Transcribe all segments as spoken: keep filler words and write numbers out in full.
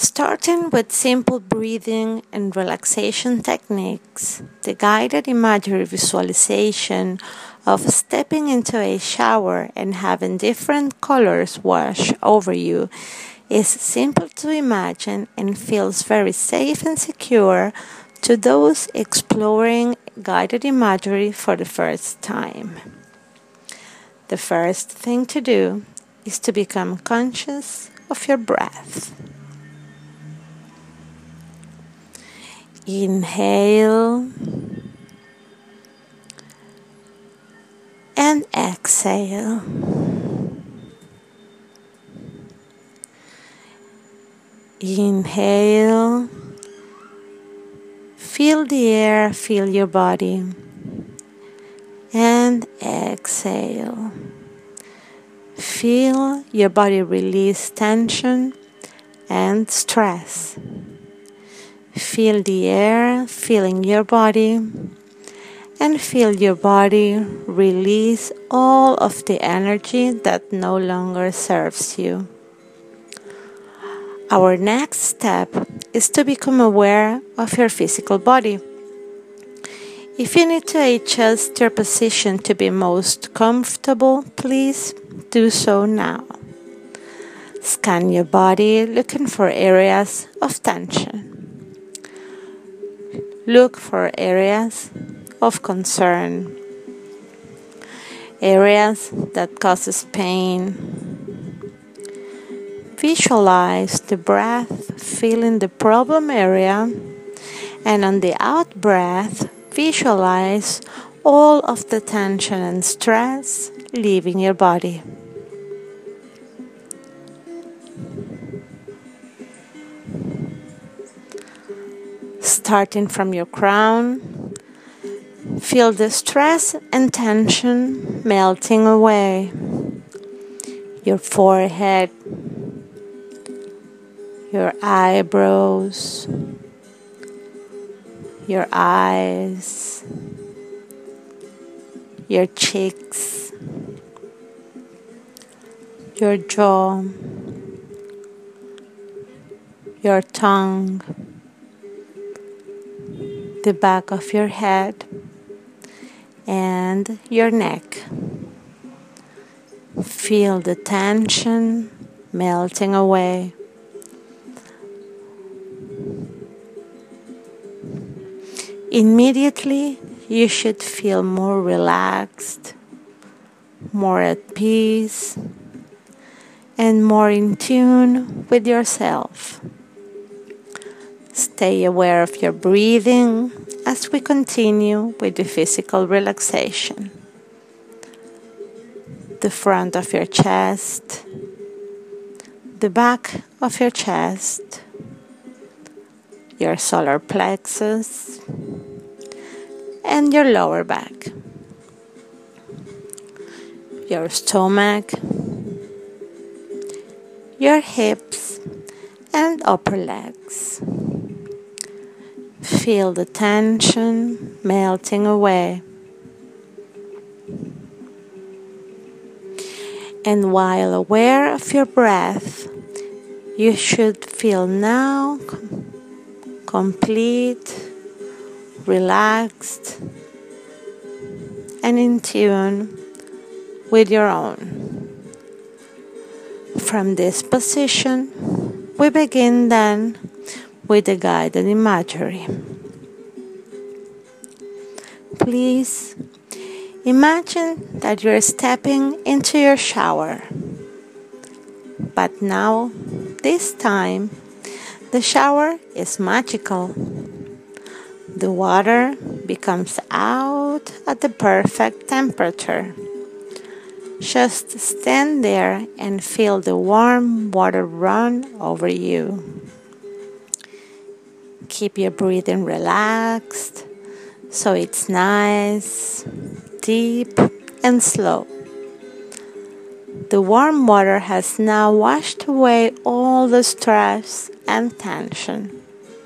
Starting with simple breathing and relaxation techniques, the guided imagery visualization of stepping into a shower and having different colors wash over you is simple to imagine and feels very safe and secure to those exploring guided imagery for the first time. The first thing to do is to become conscious of your breath. Inhale and exhale. Inhale, feel the air, feel your body, and exhale. Feel your body release tension and stress. Feel the air filling your body and feel your body release all of the energy that no longer serves you. Our next step is to become aware of your physical body. If you need to adjust your position to be most comfortable, please do so now. Scan your body looking for areas of tension. Look for areas of concern, areas that causes pain. Visualize the breath filling the problem area, and on the out breath, visualize all of the tension and stress leaving your body. Starting from your crown, feel the stress and tension melting away. Your forehead, your eyebrows, your eyes, your cheeks, your jaw, your tongue, the back of your head, and your neck. Feel the tension melting away. Immediately, you should feel more relaxed, more at peace, and more in tune with yourself. Stay aware of your breathing as we continue with the physical relaxation. The front of your chest, the back of your chest, your solar plexus, and your lower back, your stomach, your hips, and upper legs. Feel the tension melting away. And while aware of your breath, you should feel now complete, relaxed, and in tune with your own. From this position, we begin then with the guided imagery. Please imagine that you're stepping into your shower. But now, this time, the shower is magical. The water becomes out at the perfect temperature. Just stand there and feel the warm water run over you. Keep your breathing relaxed, so it's nice, deep, and slow. The warm water has now washed away all the stress and tension.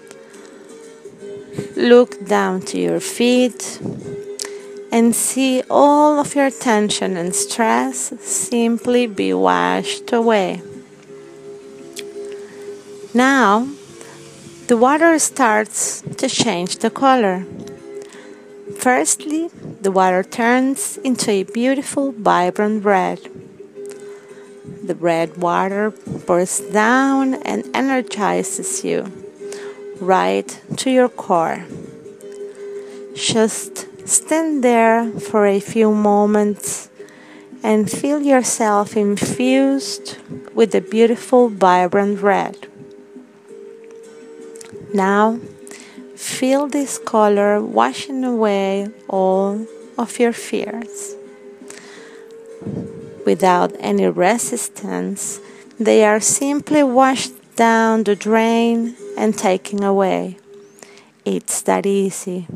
Look down to your feet and see all of your tension and stress simply be washed away. Now, the water starts to change the color. Firstly, the water turns into a beautiful, vibrant red. The red water pours down and energizes you right to your core. Just stand there for a few moments and feel yourself infused with the beautiful, vibrant red. Now, feel this color washing away all of your fears. Without any resistance, they are simply washed down the drain and taken away. It's that easy.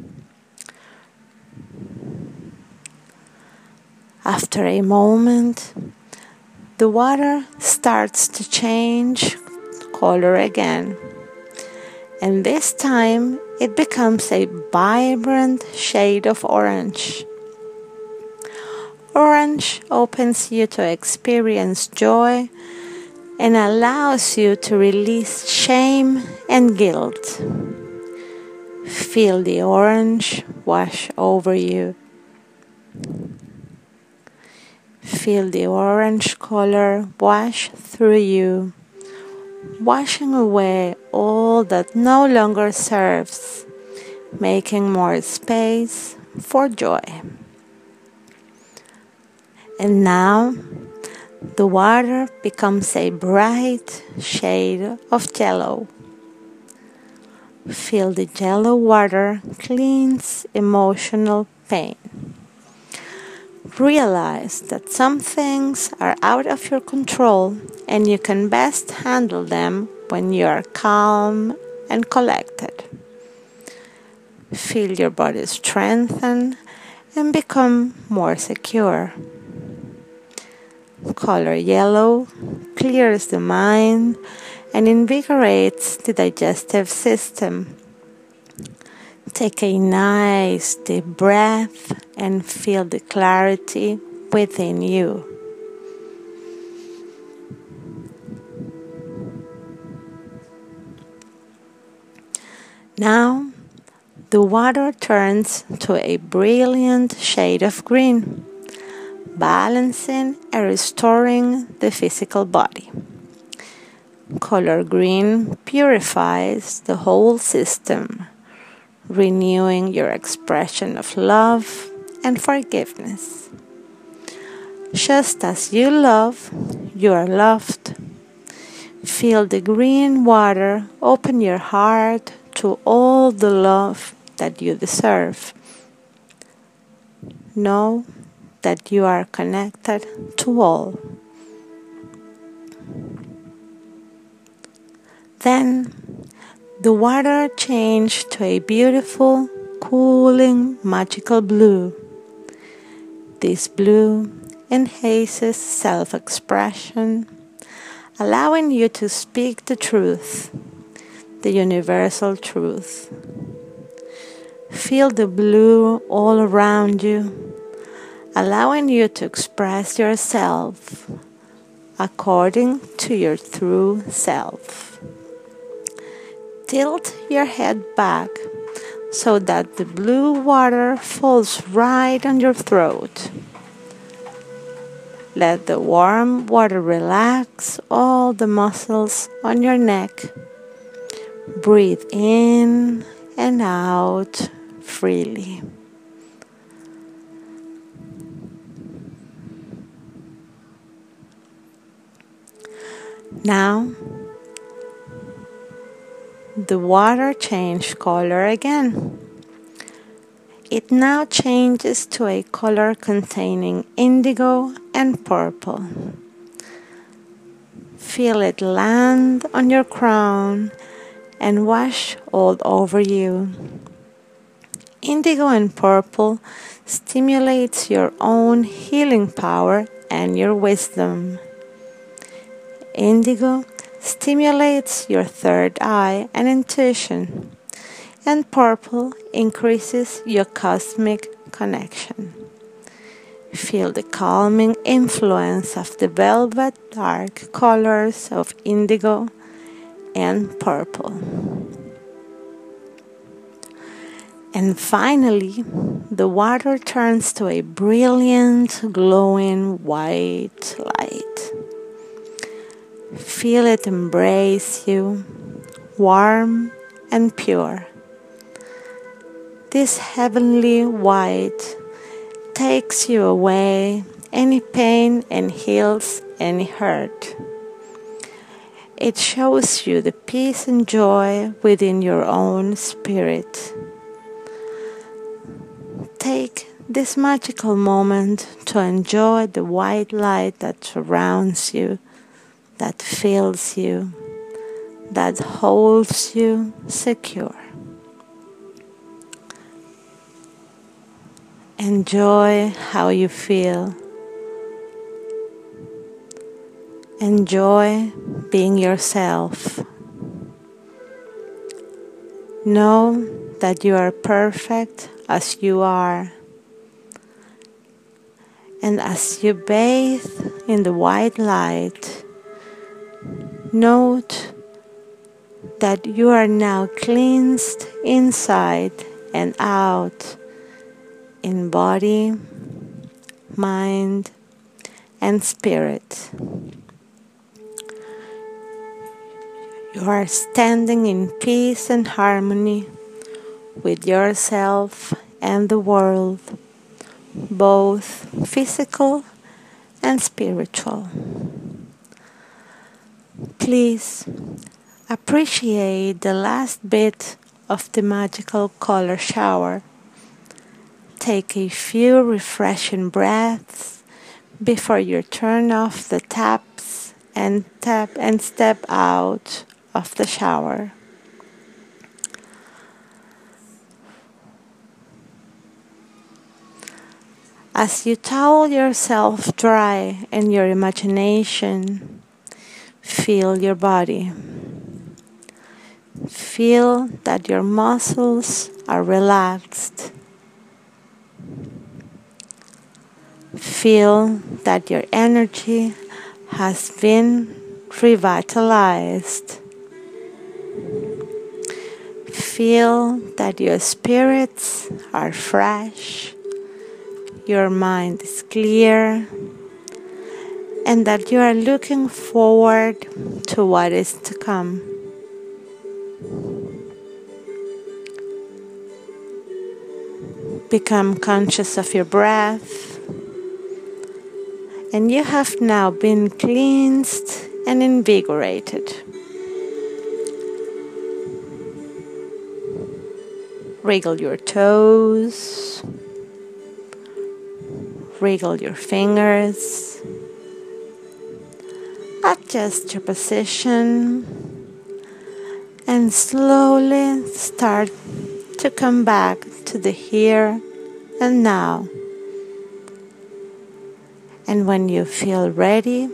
After a moment, the water starts to change color again. And this time, it becomes a vibrant shade of orange. Orange opens you to experience joy and allows you to release shame and guilt. Feel the orange wash over you. Feel the orange color wash through you, washing away all that no longer serves, making more space for joy. And now, the water becomes a bright shade of yellow. Feel the yellow water cleanse emotional pain. Realize that some things are out of your control and you can best handle them when you are calm and collected. Feel your body strengthen and become more secure. Color yellow clears the mind and invigorates the digestive system. Take a nice deep breath and feel the clarity within you. Now, the water turns to a brilliant shade of green, balancing and restoring the physical body. Color green purifies the whole system, renewing your expression of love and forgiveness. Just as you love, you are loved. Feel the green water open your heart to all the love that you deserve. Know that you are connected to all. Then, the water changed to a beautiful, cooling, magical blue. This blue enhances self-expression, allowing you to speak the truth, the universal truth. Feel the blue all around you, allowing you to express yourself according to your true self. Tilt your head back so that the blue water falls right on your throat. Let the warm water relax all the muscles on your neck. Breathe in and out freely. Now, the water changed color again. It now changes to a color containing indigo and purple. Feel it land on your crown and wash all over you. Indigo and purple stimulates your own healing power and your wisdom. Indigo stimulates your third eye and intuition, and purple increases your cosmic connection. Feel the calming influence of the velvet dark colors of indigo and purple. And finally, the water turns to a brilliant, glowing white light. Feel it embrace you, warm and pure. This heavenly white takes you away any pain and heals any hurt. It shows you the peace and joy within your own spirit. Take this magical moment to enjoy the white light that surrounds you, that fills you, that holds you secure. Enjoy how you feel. Enjoy being yourself. Know that you are perfect as you are. And as you bathe in the white light, note that you are now cleansed inside and out, in body, mind, and spirit. You are standing in peace and harmony with yourself and the world, both physical and spiritual. Please appreciate the last bit of the magical color shower. Take a few refreshing breaths before you turn off the taps and tap and step out of the shower. As you towel yourself dry in your imagination, feel your body. Feel that your muscles are relaxed. Feel that your energy has been revitalized. Feel that your spirits are fresh, your mind is clear, and that you are looking forward to what is to come. Become conscious of your breath. And you have now been cleansed and invigorated. Wriggle your toes. Wriggle your fingers. Adjust your position. And slowly start to come back to the here and now. And when you feel ready,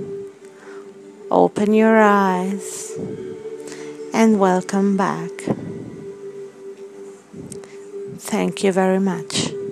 open your eyes and welcome back. Thank you very much.